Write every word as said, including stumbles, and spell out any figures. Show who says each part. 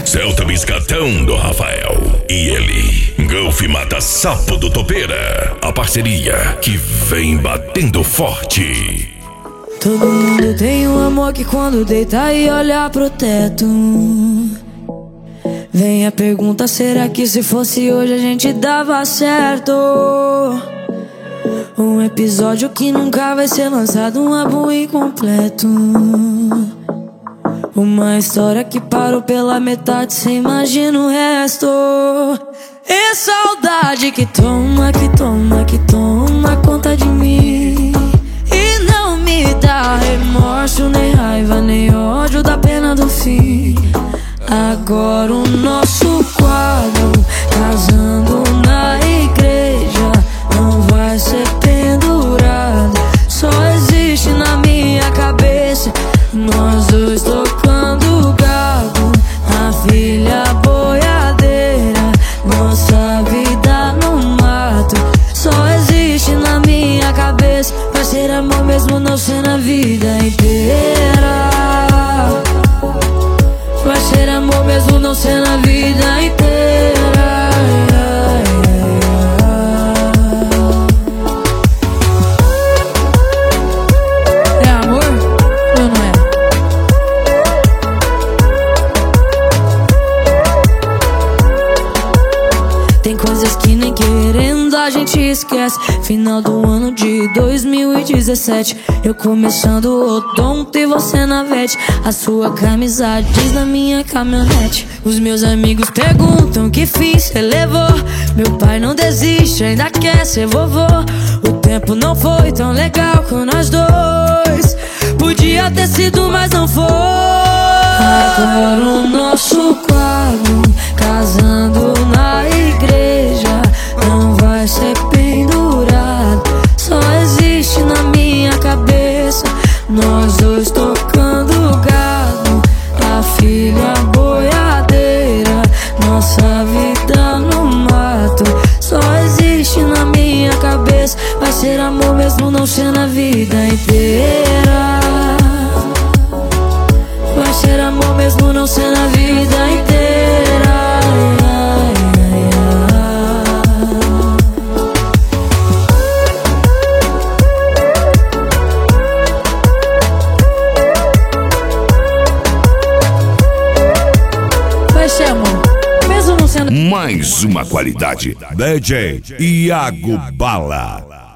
Speaker 1: Celta Biscatão do Rafael. E ele, Golf Mata Sapo do Topeira. A parceria que vem batendo forte.
Speaker 2: Todo mundo tem um amor que quando deita e olha pro teto, vem a pergunta, será que se fosse hoje a gente dava certo? Um episódio que nunca vai ser lançado, um álbum incompleto. Uma história que parou pela metade, cê imagina o resto. E saudade que toma, que toma, que toma conta de mim. E não me dá remorso, nem raiva, nem ódio da pena do fim. Agora o nosso quadro, casando na igreja, não vai ser pendurado. Só existe na minha cabeça, nós dois tocando gado, a filha boiadeira, nossa vida no mato. Só existe na minha cabeça, vai ser amor mesmo não ser na vida inteira. Vai ser amor mesmo não ser na vida inteira. É amor ou não é? Tem coisas que nem querendo a gente esquece. Final do ano de dois mil e dezessete, eu começando o odonto e você na vete. A sua camisa diz na minha caminhonete. Os meus amigos perguntam que fim cê levou. Meu pai não desiste, ainda quer ser vovô. O tempo não foi tão legal com nós dois, podia ter sido, mas não foi. Agora o nosso quadro, casando na igreja, não vai ser pendurado. Só existe na minha cabeça, nós dois tocando gado, a filha boiadeira, nossa vida no mato. Só existe na minha cabeça, vai ser amor mesmo não ser na vida inteira. Vai ser amor mesmo não ser na vida inteira. Vai ser amor mesmo não sendo.
Speaker 1: Mais uma qualidade. D J Iago Bala.